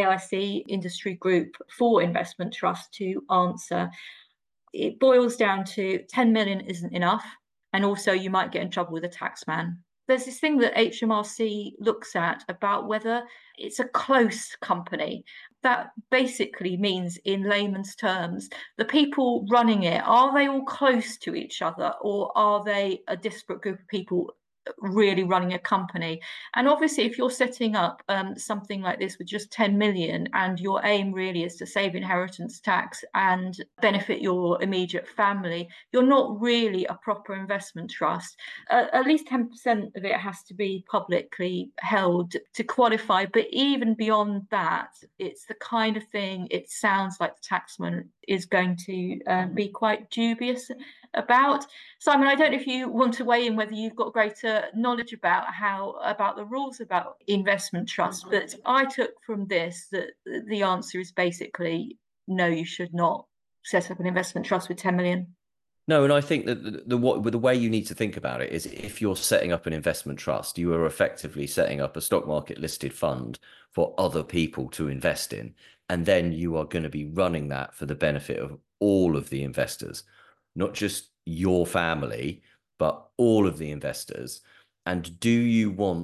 AIC Industry Group for Investment Trust, to answer. It boils down to 10 million isn't enough. And also you might get in trouble with a tax man. There's this thing that HMRC looks at about whether it's a close company. That basically means, in layman's terms, the people running it, are they all close to each other, or are they a disparate group of people really running a company? And obviously, if you're setting up something like this with just 10 million and your aim really is to save inheritance tax and benefit your immediate family, you're not really a proper investment trust. At least 10% of it has to be publicly held to qualify. But even beyond that, it's the kind of thing it sounds like the taxman is going to be quite dubious about. Simon, I don't know if you want to weigh in whether you've got greater knowledge about the rules about investment trusts, but I took from this that the answer is basically no, you should not set up an investment trust with 10 million. No, and I think that the way you need to think about it is, if you're setting up an investment trust, you are effectively setting up a stock market listed fund for other people to invest in, and then you are going to be running that for the benefit of all of the investors, not just your family, but all of the investors. And do you want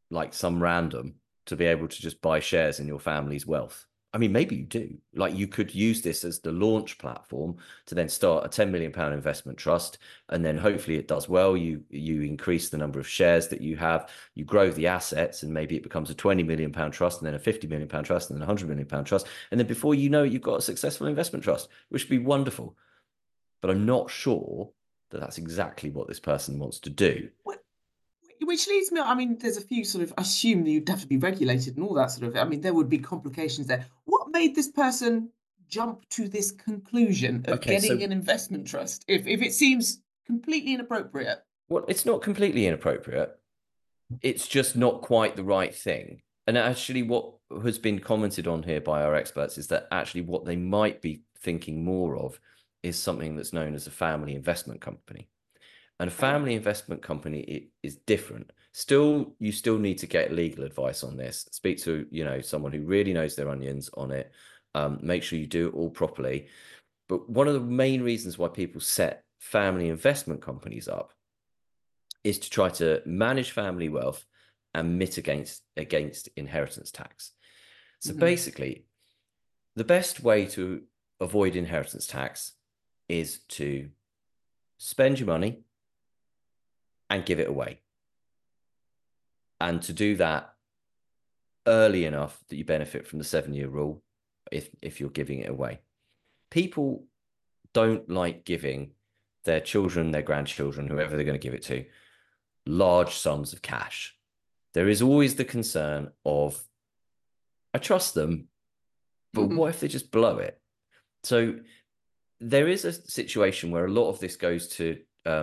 like some random to be able to just buy shares in your family's wealth. I mean, maybe you do. Like, you could use this as the launch platform to then start a £10 million investment trust, and then hopefully it does well. You increase the number of shares that you have, you grow the assets, and maybe it becomes a £20 million trust, and then a £50 million trust, and then a £100 million trust, and then before you know it, you've got a successful investment trust, which would be wonderful. But I'm not sure that that's exactly what this person wants to do. Which leads me, I mean, there's a few sort of, assume that you'd have to be regulated and all that sort of, I mean, there would be complications there. What made this person jump to this conclusion of getting an investment trust if it seems completely inappropriate? Well, it's not completely inappropriate. It's just not quite the right thing. And actually, what has been commented on here by our experts is that actually what they might be thinking more of is something that's known as a family investment company. And a family investment company is different. You still need to get legal advice on this. Speak to, someone who really knows their onions on it. Make sure you do it all properly. But one of the main reasons why people set family investment companies up is to try to manage family wealth and mitigate against inheritance tax. So basically, the best way to avoid inheritance tax is to spend your money and give it away. And to do that early enough that you benefit from the 7-year rule if you're giving it away. People don't like giving their children, their grandchildren, whoever they're going to give it to, large sums of cash. There is always the concern of, I trust them, but what if they just blow it? So there is a situation where a lot of this goes to,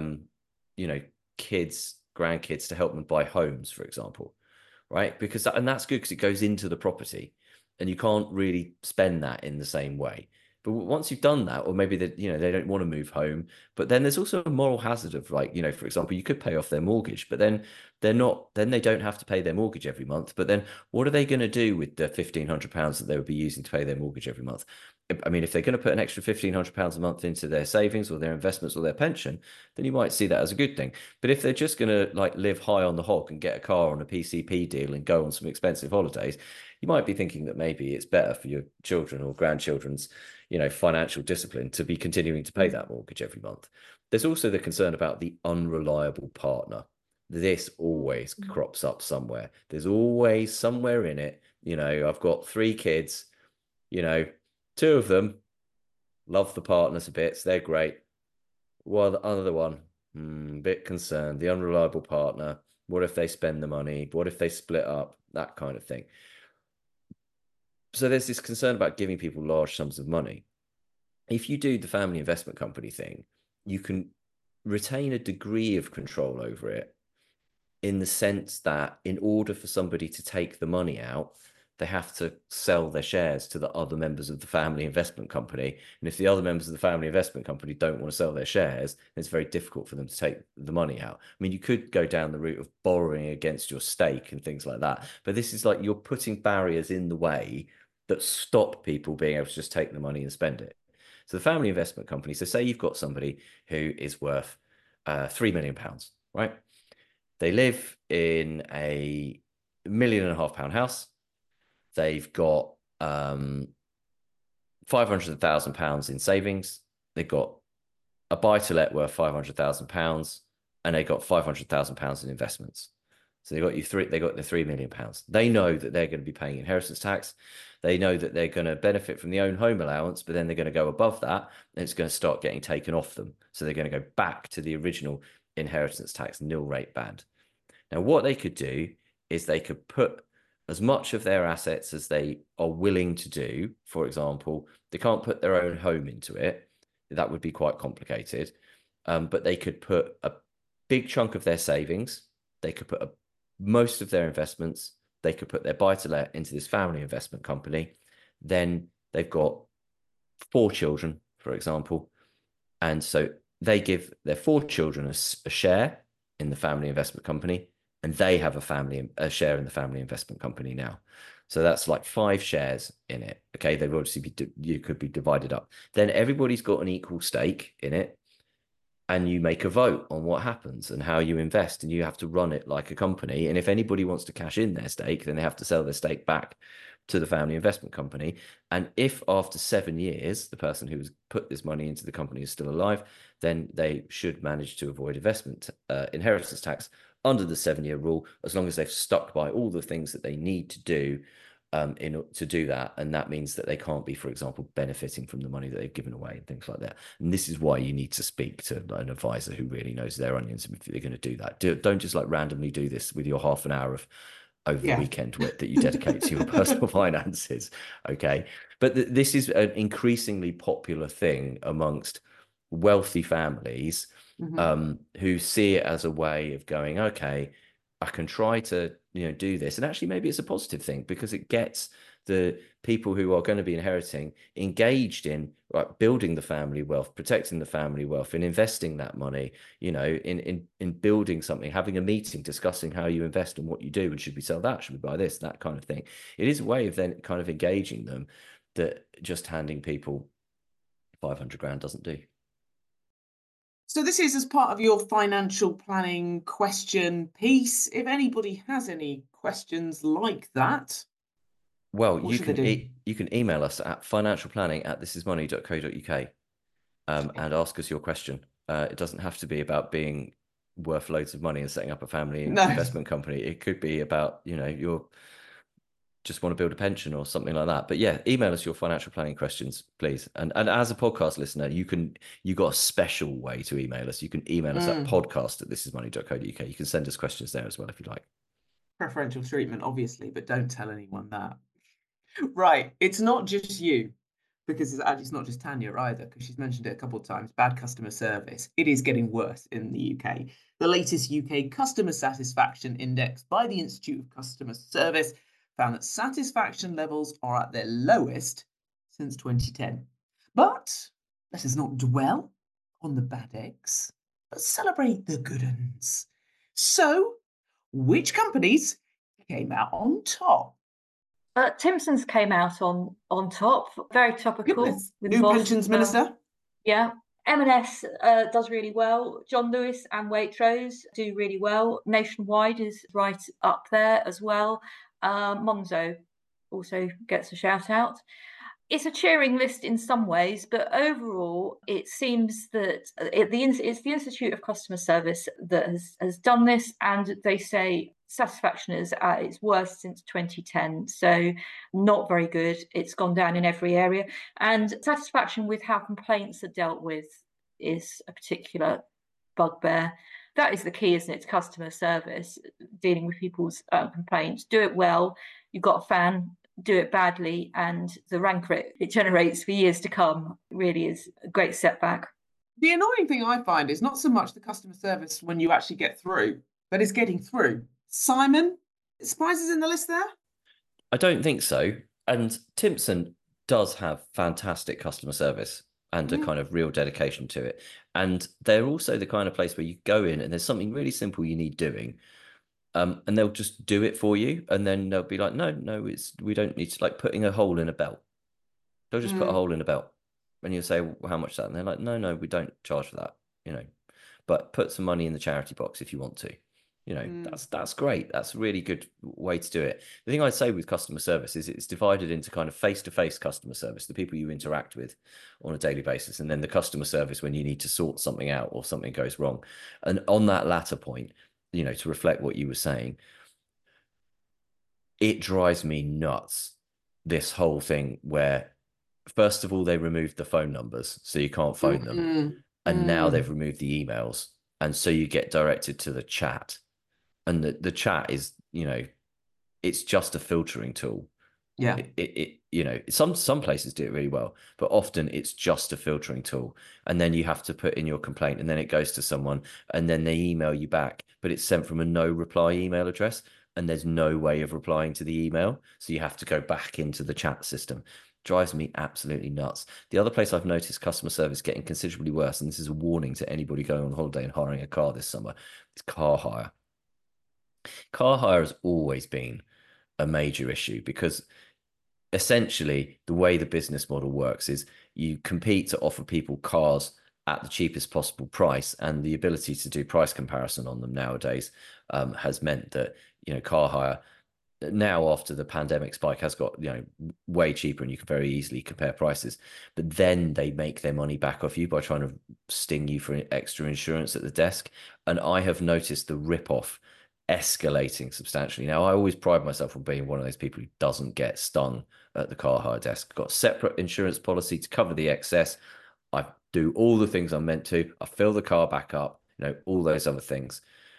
kids, grandkids, to help them buy homes, for example, right? And that's good because it goes into the property and you can't really spend that in the same way. But once you've done that, or maybe they don't want to move home, but then there's also a moral hazard of, like, for example, you could pay off their mortgage, but then they don't have to pay their mortgage every month. But then what are they going to do with the £1,500 that they would be using to pay their mortgage every month? I mean, if they're going to put an extra £1,500 a month into their savings or their investments or their pension, then you might see that as a good thing. But if they're just going to, like, live high on the hog and get a car on a PCP deal and go on some expensive holidays, you might be thinking that maybe it's better for your children or grandchildren's financial discipline to be continuing to pay that mortgage every month. There's also the concern about the unreliable partner. This always crops up somewhere. There's always somewhere in it. I've got 3 kids, 2 of them love the partners a bit, so they're great. Well, the other one, bit concerned, the unreliable partner. What if they spend the money? What if they split up? That kind of thing. So there's this concern about giving people large sums of money. If you do the family investment company thing, you can retain a degree of control over it, in the sense that in order for somebody to take the money out, they have to sell their shares to the other members of the family investment company. And if the other members of the family investment company don't want to sell their shares, it's very difficult for them to take the money out. I mean, you could go down the route of borrowing against your stake and things like that. But this is like, you're putting barriers in the way that stop people being able to just take the money and spend it. So the family investment company, so say you've got somebody who is worth £3 million, right? They live in a £1.5 million house. They've got £500,000 in savings. They've got a buy-to-let worth £500,000, and they got £500,000 in investments. So they got the £3 million. They know that they're going to be paying inheritance tax. They know that they're going to benefit from the own home allowance, but then they're going to go above that, and it's going to start getting taken off them. So they're going to go back to the original inheritance tax nil rate band. Now, what they could do is they could put as much of their assets as they are willing to do. For example, they can't put their own home into it. That would be quite complicated. But they could put a big chunk of their savings. They could put most of their investments. They could put their buy-to-let into this family investment company. Then they've got 4 children, for example. And so they give their 4 children a share in the family investment company, and they have a share in the family investment company now. So that's like 5 shares in it. Okay, they've obviously you could be divided up. Then everybody's got an equal stake in it. and you make a vote on what happens and how you invest, and you have to run it like a company. And if anybody wants to cash in their stake, then they have to sell their stake back to the family investment company. And if after 7 years the person who has put this money into the company is still alive, then they should manage to avoid inheritance tax under the 7-year rule, as long as they've stuck by all the things that they need to do to do that. And that means that they can't be, for example, benefiting from the money that they've given away and things like that. And this is why you need to speak to an advisor who really knows their onions if they're going to do that. Don't just like randomly do this with your half an hour of over the weekend that you dedicate to your personal finances. Okay. But this is an increasingly popular thing amongst wealthy families who see it as a way of going, okay, I can try to, do this. And actually, maybe it's a positive thing because it gets the people who are going to be inheriting engaged in building the family wealth, protecting the family wealth, and investing that money, in building something, having a meeting, discussing how you invest and what you do, and should we sell that, should we buy this, that kind of thing. It is a way of then kind of engaging them that just handing people 500 grand doesn't do. So this is as part of your financial planning question piece. If anybody has any questions like that, well, you can email us at financialplanning@thisismoney.co.uk and ask us your question. It doesn't have to be about being worth loads of money and setting up a family investment company. It could be about, you're just want to build a pension or something like that. But yeah, email us your financial planning questions, please. And as a podcast listener, you got a special way to email us. You can email us at podcast@thisismoney.co.uk. You can send us questions there as well if you like. Preferential treatment, obviously, but don't tell anyone that. Right. It's not just you, because it's not just Tanya either, because she's mentioned it a couple of times. Bad customer service. It is getting worse in the UK. The latest UK Customer Satisfaction Index by the Institute of Customer Service found that satisfaction levels are at their lowest since 2010. But let us not dwell on the bad eggs, but celebrate the good ones. So, which companies came out on top? Timson's came out on top, very topical. Goodness. New pensions minister. Yeah. M&S does really well. John Lewis and Waitrose do really well. Nationwide is right up there as well. Monzo also gets a shout out. It's a cheering list in some ways, but overall, it seems that it's the Institute of Customer Service that has done this, and they say satisfaction is at its worst since 2010. So not very good. It's gone down in every area. And satisfaction with how complaints are dealt with is a particular bugbear. That is the key, isn't it? It's customer service, dealing with people's complaints. Do it well. You've got a fan. Do it badly, and the rancor it generates for years to come really is a great setback. The annoying thing I find is not so much the customer service when you actually get through, but it's getting through. Simon, surprises in the list there? I don't think so. And Timson does have fantastic customer service and a kind of real dedication to it. And they're also the kind of place where you go in and there's something really simple you need doing. And they'll just do it for you. And then they'll be like, no, we don't need to, like putting a hole in a belt. They'll just put a hole in a belt. And you'll say, well, how much is that? And they're like, no, we don't charge for that, but put some money in the charity box if you want to. That's great. That's a really good way to do it. The thing I'd say with customer service is it's divided into kind of face-to-face customer service, the people you interact with on a daily basis, and then the customer service when you need to sort something out or something goes wrong. And on that latter point, to reflect what you were saying, it drives me nuts, this whole thing where, first of all, they removed the phone numbers, so you can't phone them. And now they've removed the emails. And so you get directed to the chat. And the chat is, it's just a filtering tool. Yeah. Some places do it really well, but often it's just a filtering tool. And then you have to put in your complaint, and then it goes to someone, and then they email you back, but it's sent from a no reply email address, and there's no way of replying to the email. So you have to go back into the chat system. Drives me absolutely nuts. The other place I've noticed customer service getting considerably worse, and this is a warning to anybody going on holiday and hiring a car this summer, is car hire. Car hire has always been a major issue because essentially the way the business model works is you compete to offer people cars at the cheapest possible price, and the ability to do price comparison on them nowadays has meant that, car hire now, after the pandemic spike, has got way cheaper, and you can very easily compare prices. But then they make their money back off you by trying to sting you for extra insurance at the desk. And I have noticed the rip-off escalating substantially. Now, I always pride myself on being one of those people who doesn't get stung at the car hire desk. Got a separate insurance policy to cover the excess. I do all the things I'm meant to. I fill the car back up, all those other things.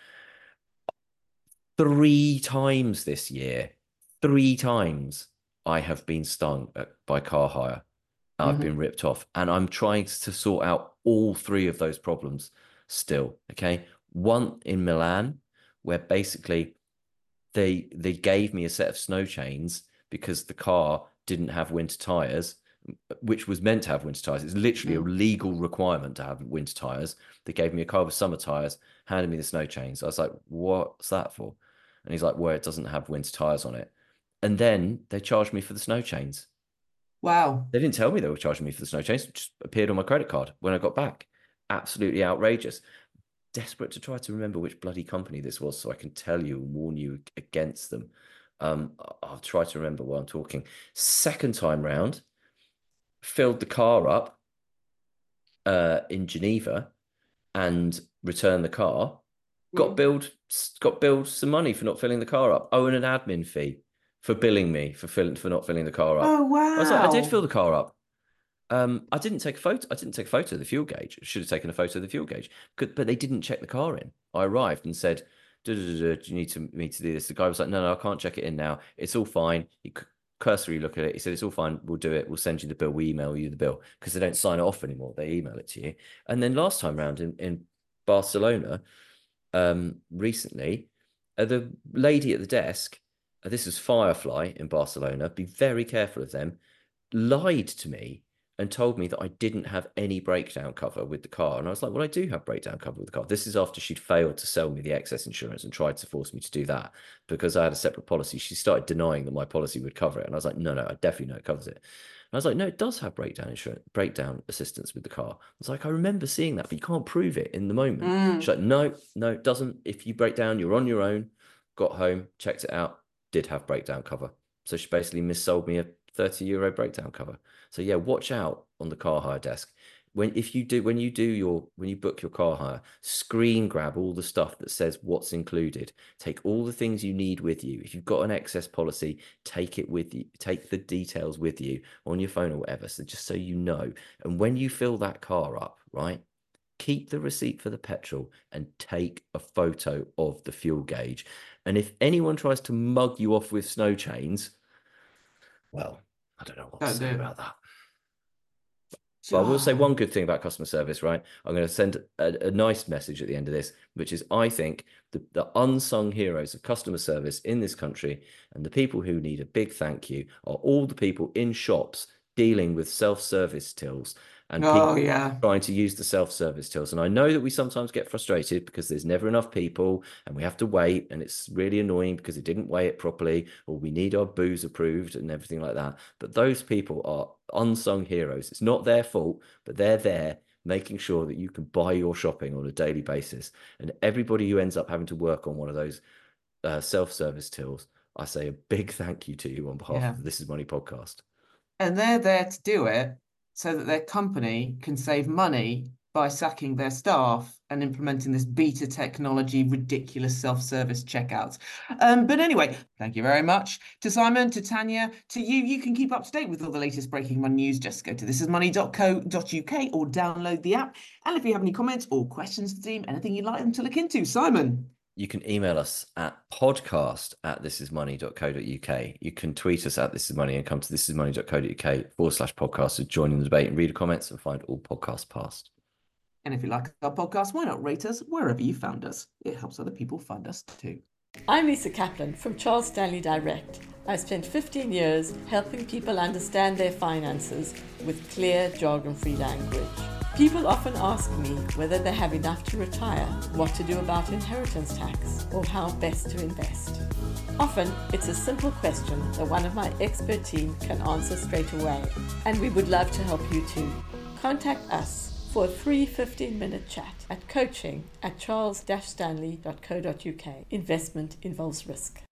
3 times this year, 3 times I have been stung by car hire. I've been ripped off, and I'm trying to sort out all 3 of those problems still. Okay. One in Milan, where basically they gave me a set of snow chains because the car didn't have winter tires, which was meant to have winter tires. It's literally a legal requirement to have winter tires. They gave me a car with summer tires, handed me the snow chains. I was like, what's that for? And he's like, well, it doesn't have winter tires on it. And then they charged me for the snow chains. Wow. They didn't tell me they were charging me for the snow chains. It just appeared on my credit card when I got back. Absolutely outrageous. Desperate to try to remember which bloody company this was so I can tell you and warn you against them. I'll try to remember while I'm talking. Second time round, filled the car up in Geneva and returned the car. Got billed some money for not filling the car up. Oh, and an admin fee for billing me for not filling the car up. Oh, wow. I was like, I did fill the car up. I didn't take a photo. I didn't take a photo of the fuel gauge. I should have taken a photo of the fuel gauge, but they didn't check the car in. I arrived and said, do you need me to do this? The guy was like, no, I can't check it in now. It's all fine. He cursory look at it. He said, it's all fine. We'll do it. We'll send you the bill. We email you the bill, because they don't sign it off anymore. They email it to you. And then last time round in Barcelona, recently, the lady at the desk, this is Firefly in Barcelona, be very careful of them, lied to me and told me that I didn't have any breakdown cover with the car. And I was like, well, I do have breakdown cover with the car. This is after she'd failed to sell me the excess insurance and tried to force me to do that because I had a separate policy. She started denying that my policy would cover it. And I was like, no, I definitely know it covers it. And I was like, no, it does have breakdown assistance with the car. I was like, I remember seeing that, but you can't prove it in the moment. She's like, no, it doesn't. If you break down, you're on your own. Got home, checked it out, did have breakdown cover. So she basically missold me a €30 breakdown cover. So yeah, watch out on the car hire desk. When you book your car hire, screen grab all the stuff that says what's included. Take all the things you need with you. If you've got an excess policy, take it with you. Take the details with you on your phone or whatever. So just so you know. And when you fill that car up, right, keep the receipt for the petrol and take a photo of the fuel gauge. And if anyone tries to mug you off with snow chains, well, I don't know what to say about that. But I will say one good thing about customer service, right? I'm going to send a nice message at the end of this, which is I think the unsung heroes of customer service in this country, and the people who need a big thank you, are all the people in shops dealing with self-service tills and people trying to use the self-service tills. And I know that we sometimes get frustrated because there's never enough people and we have to wait, and it's really annoying because they didn't weigh it properly, or we need our booze approved and everything like that. But those people are unsung heroes. It's not their fault, but they're there making sure that you can buy your shopping on a daily basis. And everybody who ends up having to work on one of those self-service tills, I say a big thank you to you on behalf of the This Is Money podcast. And they're there to do it so that their company can save money by sacking their staff and implementing this beta technology, ridiculous self-service checkouts. But anyway, thank you very much to Simon, to Tanya, to you. You can keep up to date with all the latest breaking money news. Just go to thisismoney.co.uk or download the app. And if you have any comments or questions for the team, anything you'd like them to look into, Simon. You can email us at podcast@thisismoney.co.uk. You can tweet us at thisismoney and come to thisismoney.co.uk/podcast to join in the debate and read the comments and find all podcasts past. And if you like our podcast, why not rate us wherever you found us? It helps other people find us too. I'm Lisa Kaplan from Charles Stanley Direct. I've spent 15 years helping people understand their finances with clear, jargon-free language. People often ask me whether they have enough to retire, what to do about inheritance tax, or how best to invest. Often, it's a simple question that one of my expert team can answer straight away, and we would love to help you too. Contact us for a free 15-minute chat at coaching@charles-stanley.co.uk. Investment involves risk.